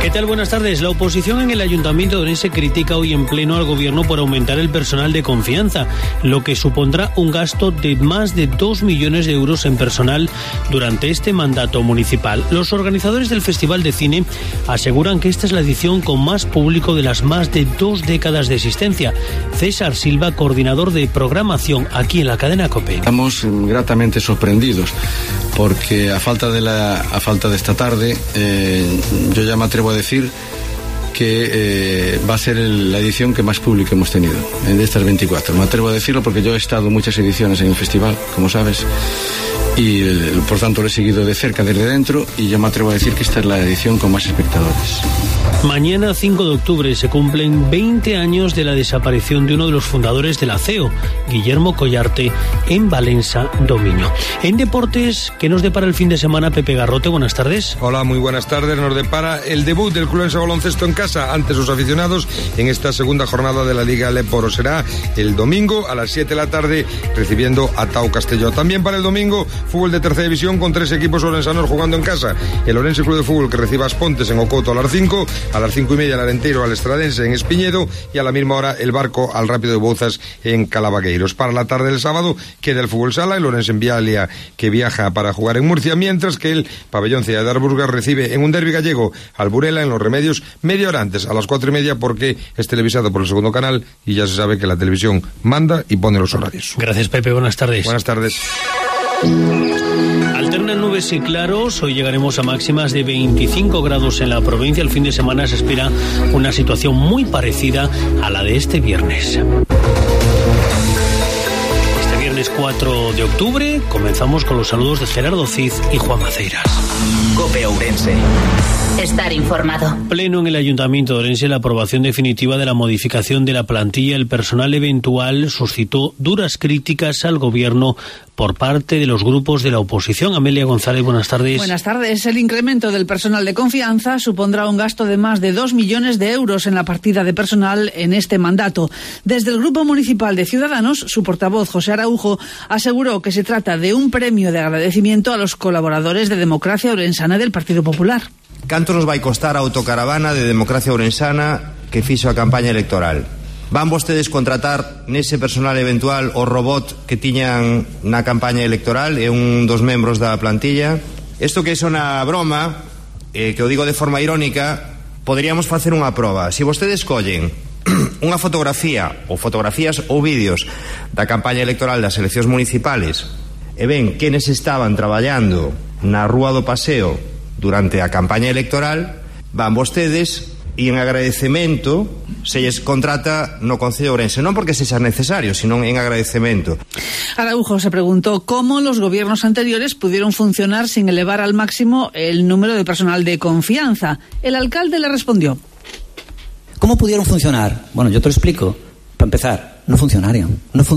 ¿Qué tal? Buenas tardes. La oposición en el Ayuntamiento de Orense critica hoy en pleno al Gobierno por aumentar el personal de confianza, lo que supondrá un gasto de más de 2 millones de euros en personal durante este mandato municipal. Los organizadores del Festival de Cine aseguran que esta es la edición con más público de las más de 2 décadas de existencia. César Silva, coordinador de programación aquí en la cadena COPE. Estamos gratamente sorprendidos porque a falta de esta tarde, yo ya me atrevo a decir que va a ser la edición que más público hemos tenido de estas 24. Me atrevo a decirlo porque yo he estado en muchas ediciones en el festival, como sabes, y por tanto lo he seguido de cerca desde dentro, y yo me atrevo a decir que esta es la edición con más espectadores. Mañana, 5 de octubre, se cumplen 20 años de la desaparición de uno de los fundadores de la CEO, Guillermo Collarte, en Valencia, Dominio. En deportes, ¿qué nos depara el fin de semana? Pepe Garrote, buenas tardes. Hola, muy buenas tardes. Nos depara el debut del Club Baloncesto en casa ante sus aficionados en esta segunda jornada de la Liga Leporo. Será el domingo a las 7 de la tarde, recibiendo a Tau Castelló. También para el domingo, fútbol de tercera división con 3 equipos orensanos jugando en casa. El Orense Club de Fútbol, que recibe a Aspontes en Ocoto a las 5, a las 5:30 el Arenteiro al Estradense en Espiñedo, y a la misma hora el Barco al Rápido de Bouzas en Calavagueiros. Para la tarde del sábado queda el fútbol sala, el Orense en Vialia, que viaja para jugar en Murcia, mientras que el Pabellón Cía de Arburgas recibe en un derbi gallego al Burela en Los Remedios media hora antes, a las 4:30, porque es televisado por el segundo canal y ya se sabe que la televisión manda y pone los horarios. Gracias, Pepe, buenas tardes. Buenas tardes. Alternan nubes y claros. Hoy llegaremos a máximas de 25 grados en la provincia. El fin de semana se espera una situación muy parecida a la de este viernes. Este viernes 4 de octubre comenzamos con los saludos de Gerardo Cid y Juan Maceiras. COPE Ourense. Estar informado. Pleno en el Ayuntamiento de Orense. La aprobación definitiva de la modificación de la plantilla. El personal eventual suscitó duras críticas al Gobierno por parte de los grupos de la oposición. Amelia González, buenas tardes. Buenas tardes. El incremento del personal de confianza supondrá un gasto de más de 2 millones de euros en la partida de personal en este mandato. Desde el Grupo Municipal de Ciudadanos, su portavoz, José Araujo, aseguró que se trata de un premio de agradecimiento a los colaboradores de Democracia Orensana del Partido Popular. Canto nos vai costar a autocaravana de Democracia Orensana que fixo a campaña electoral? Van vostedes contratar nese personal eventual o robot que tiñan na campaña electoral e un dos membros da plantilla? Isto que é unha broma, que o digo de forma irónica, poderíamos facer unha proba. Se vostedes collen unha fotografía ou fotografías ou vídeos da campaña electoral das eleccións municipales e ven quenes estaban traballando na Rúa do Paseo durante a campaña electoral, van vostedes e en agradecemento se lles contrata no Concello de Ourense, non porque sexa necesario, sino en agradecemento. Araujo se preguntó cómo los gobiernos anteriores pudieron funcionar sin elevar al máximo el número de personal de confianza. El alcalde le respondió. ¿Cómo pudieron funcionar? Bueno, yo te lo explico. Para empezar, no funcionaron.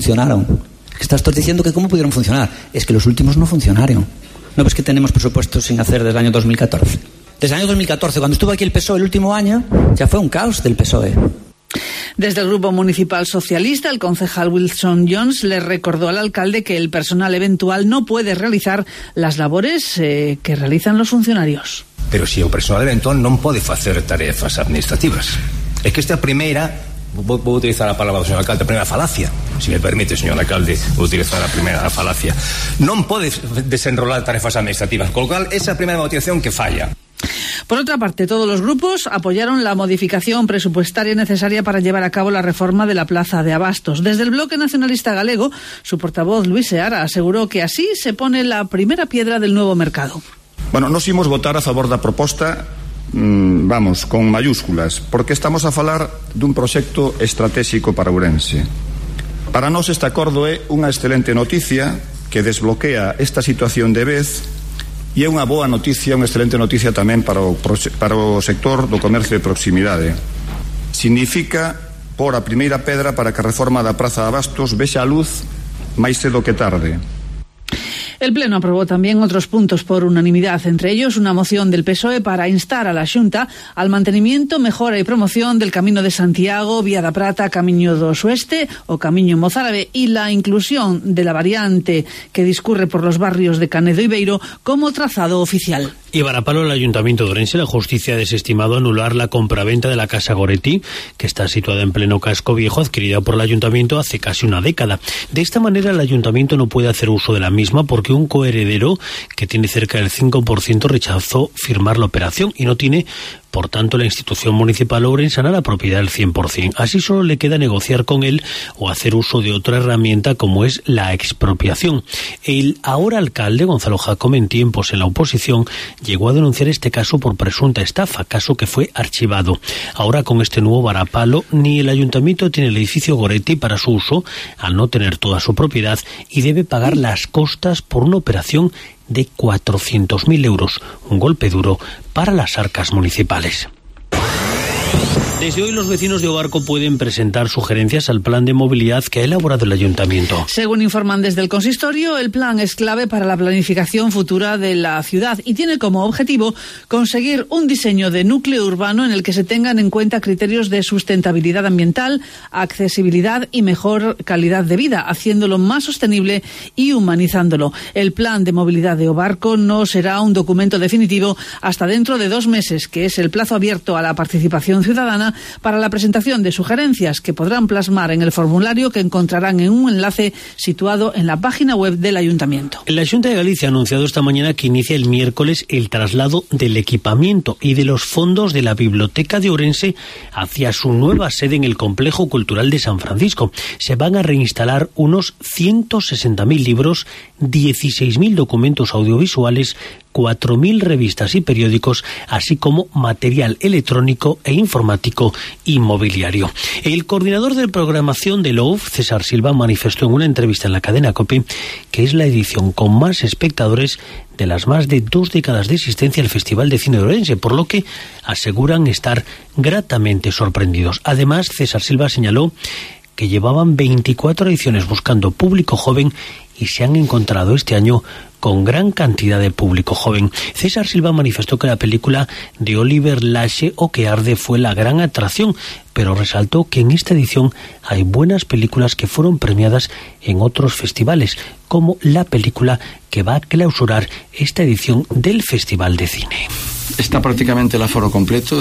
Estás diciendo que cómo pudieron funcionar. Es que los últimos no funcionaron. ¿No ves que tenemos presupuestos sin hacer desde el año 2014? Desde el año 2014, cuando estuvo aquí el PSOE el último año, ya fue un caos del PSOE. Desde el Grupo Municipal Socialista, el concejal Wilson Jones le recordó al alcalde que el personal eventual no puede realizar las labores que realizan los funcionarios. Pero si o personal eventual non pode facer tarefas administrativas. É que esta primeira, vou utilizar a palabra do señor alcalde, a primeira falacia, se me permite, señor alcalde, vou utilizar a primeira falacia, non pode desenrolar tarefas administrativas, con lo cual esa primeira motivación que falla. Por otra parte, todos los grupos apoyaron la modificación presupuestaria necesaria para llevar a cabo la reforma de la Plaza de Abastos. Desde el Bloque Nacionalista Galego, su portavoz Luis Seara aseguró que así se pone la primera piedra del nuevo mercado. Bueno, nos imos votar a favor da proposta, vamos, con mayúsculas, porque estamos a falar dun proxecto estratégico para Ourense. Para nós este acordo é unha excelente noticia que desbloquea esta situación de vez, e é unha boa noticia, unha excelente noticia tamén para o sector do comercio de proximidade. Significa por a primeira pedra para que a reforma da Praza de Abastos vexa a luz máis cedo que tarde. El Pleno aprobó también otros puntos por unanimidad, entre ellos una moción del PSOE para instar a la Xunta al mantenimiento, mejora y promoción del Camino de Santiago, Vía da Prata, Camiño do Sueste o Camiño Mozárabe y la inclusión de la variante que discurre por los barrios de Canedo y Beiro como trazado oficial. Y para palo el Ayuntamiento de Ourense, la justicia ha desestimado anular la compraventa de la Casa Goretti, que está situada en pleno casco viejo, adquirida por el Ayuntamiento hace casi una década. De esta manera el Ayuntamiento no puede hacer uso de la misma porque un coheredero que tiene cerca del 5% rechazó firmar la operación y no tiene, por tanto, la institución municipal ourensana la propiedad del 100%. Así solo le queda negociar con él o hacer uso de otra herramienta como es la expropiación. El ahora alcalde, Gonzalo Jacome, en tiempos en la oposición, llegó a denunciar este caso por presunta estafa, caso que fue archivado. Ahora, con este nuevo varapalo, ni el Ayuntamiento tiene el edificio Goretti para su uso, al no tener toda su propiedad, y debe pagar las costas por una operación de 400.000 euros, un golpe duro para las arcas municipales. Desde hoy los vecinos de Obarco pueden presentar sugerencias al plan de movilidad que ha elaborado el Ayuntamiento. Según informan desde el consistorio, el plan es clave para la planificación futura de la ciudad y tiene como objetivo conseguir un diseño de núcleo urbano en el que se tengan en cuenta criterios de sustentabilidad ambiental, accesibilidad y mejor calidad de vida, haciéndolo más sostenible y humanizándolo. El plan de movilidad de Obarco no será un documento definitivo hasta dentro de 2 meses, que es el plazo abierto a la participación ciudadana para la presentación de sugerencias que podrán plasmar en el formulario que encontrarán en un enlace situado en la página web del Ayuntamiento. La Xunta de Galicia ha anunciado esta mañana que inicia el miércoles el traslado del equipamiento y de los fondos de la Biblioteca de Ourense hacia su nueva sede en el Complejo Cultural de San Francisco. Se van a reinstalar unos 160.000 libros, 16.000 documentos audiovisuales, 4.000 revistas y periódicos, así como material electrónico e informático y mobiliario. El coordinador de programación de LOUF, César Silva, manifestó en una entrevista en la cadena COPE que es la edición con más espectadores de las más de 2 décadas de existencia del Festival de Cine de Ourense, por lo que aseguran estar gratamente sorprendidos. Además, César Silva señaló que llevaban 24 ediciones buscando público joven y se han encontrado este año con gran cantidad de público joven. César Silva manifestó que la película de Oliver Lache, O que arde, fue la gran atracción, pero resaltó que en esta edición hay buenas películas que fueron premiadas en otros festivales, como la película que va a clausurar esta edición del Festival de Cine. Está prácticamente el aforo completo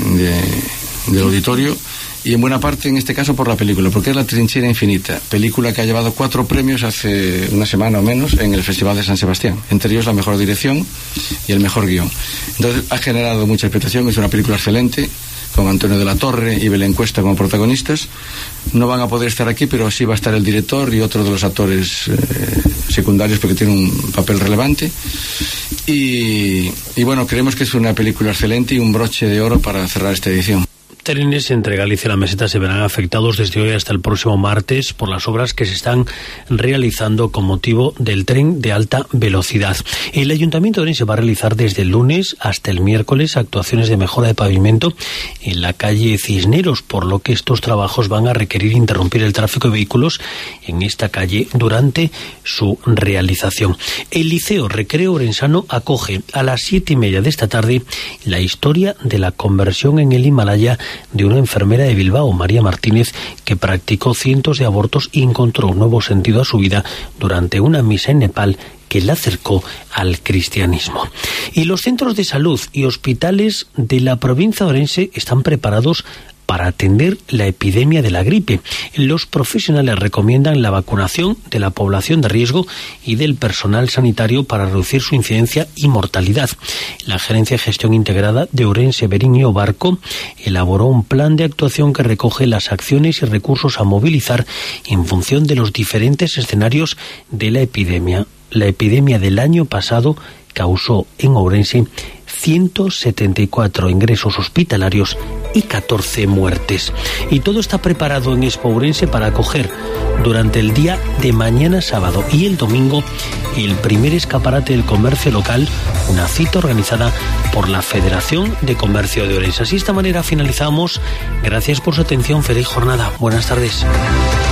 del auditorio, y en buena parte en este caso por la película, porque es La Trinchera Infinita, película que ha llevado 4 premios hace una semana o menos en el Festival de San Sebastián, entre ellos la mejor dirección y el mejor guión. Entonces ha generado mucha expectación, es una película excelente, con Antonio de la Torre y Belén Cuesta como protagonistas. No van a poder estar aquí, pero sí va a estar el director y otro de los actores secundarios, porque tiene un papel relevante. Y bueno, creemos que es una película excelente y un broche de oro para cerrar esta edición. Trenes entre Galicia y la Meseta se verán afectados desde hoy hasta el próximo martes por las obras que se están realizando con motivo del tren de alta velocidad. El Ayuntamiento de Ourense va a realizar desde el lunes hasta el miércoles actuaciones de mejora de pavimento en la calle Cisneros, por lo que estos trabajos van a requerir interrumpir el tráfico de vehículos en esta calle durante su realización. El Liceo Recreo Ourensano acoge a las 7:30 de esta tarde la historia de la conversión en el Himalaya de una enfermera de Bilbao, María Martínez, que practicó cientos de abortos y encontró un nuevo sentido a su vida durante una misa en Nepal que la acercó al cristianismo. Y los centros de salud y hospitales de la provincia de Ourense están preparados para atender la epidemia de la gripe. Los profesionales recomiendan la vacunación de la población de riesgo y del personal sanitario para reducir su incidencia y mortalidad. La Gerencia de Gestión Integrada de Ourense, Berín y Obarco elaboró un plan de actuación que recoge las acciones y recursos a movilizar en función de los diferentes escenarios de la epidemia. La epidemia del año pasado causó en Ourense 174 ingresos hospitalarios y 14 muertes. Y todo está preparado en Expo Ourense para acoger durante el día de mañana sábado y el domingo el primer escaparate del comercio local, una cita organizada por la Federación de Comercio de Ourense. Así, de esta manera finalizamos. Gracias por su atención. Feliz jornada. Buenas tardes.